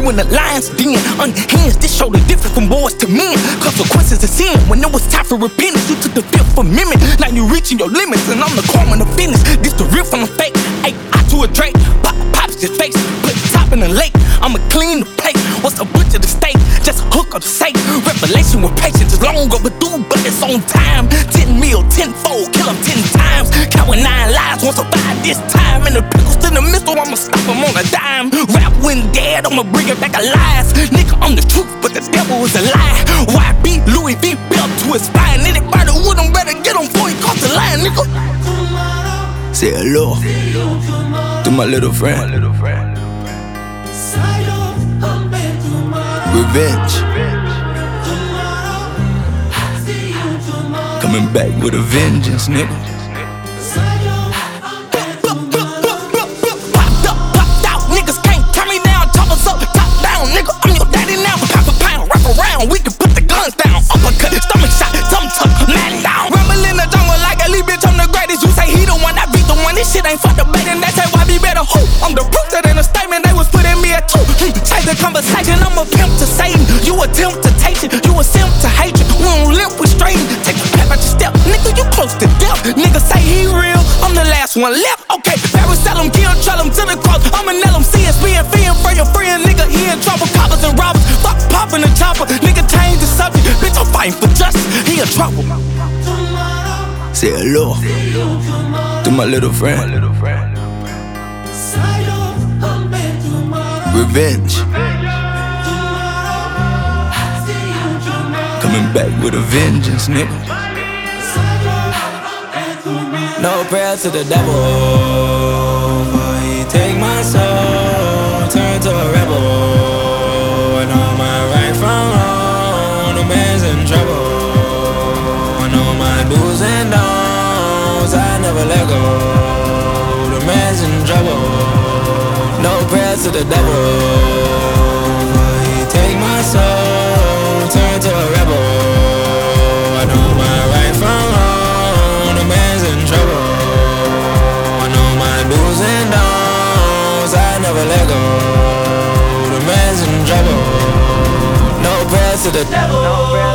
you in the lion's den. Unhinged, this showed the difference from boys to men. Consequences of sin. When it was time for repentance, you took the Fifth Amendment. Now you reaching your limits, and I'm the corn of business. This the real from the fake. Ay, I to a Drake, pops his face, put top in the lake. I'ma clean the plate. What's the butcher the steak? Just hook up the safe. Revelation with patience is long overdue, but it's on time. 10 mil, 10-fold, kill 'em 10 times. Counting 9 lives, won't survive this time. And the pickles in the missile, I'ma stop 'em on a dime. Rap when dead, I'ma bring it back alive. Nigga, I'm the truth, but the devil is a lie. YB, Louis V, belt to his spine. Anybody with him better get him before he cross the line, nigga. Say hello to my little friend. Revenge. Coming back with a vengeance, nigga. Popped out, niggas can't turn me down. Choppers up, top down, nigga. I'm your daddy now. Pound for pound, wrap around. We can put the guns down. Uppercut, stomach shot, thumb tuck, man down. Rumble in the jungle like a lead bitch. I'm the greatest. You say he the one, I beat the one. This shit ain't for debating. That's why we better hoop. I'm the proof that in a statement they was putting me at 2. Change the conversation. I'm a pimp to Satan. You attempt temptation. You a simp to hatred. We don't limp with straight. Take a pep at your step. Nigga, you close to death. Nigga say he real. I'm the last one left. Okay, Paris sell him, kill, trail him to the cross. I'ma nail him. CSB and feeing for your friend. Nigga, he in trouble. Coppers and robbers. Fuck popping the chopper. Nigga, change the subject. Bitch, I'm fighting for justice. He in trouble. Say hello to my little friend. Revenge. Coming back with a vengeance, nigga. No prayer to the devil, for he take my soul, turn to a rebel. I know my right from wrong, the man's in trouble. I know my do's and don'ts, I never let go. The man's in trouble. No prayer to the devil, for he take my soul, turn to a rebel. I know my right from wrong, the man's in trouble. I know my do's and don'ts, I never let go. The man's in trouble. No prayer to the devil.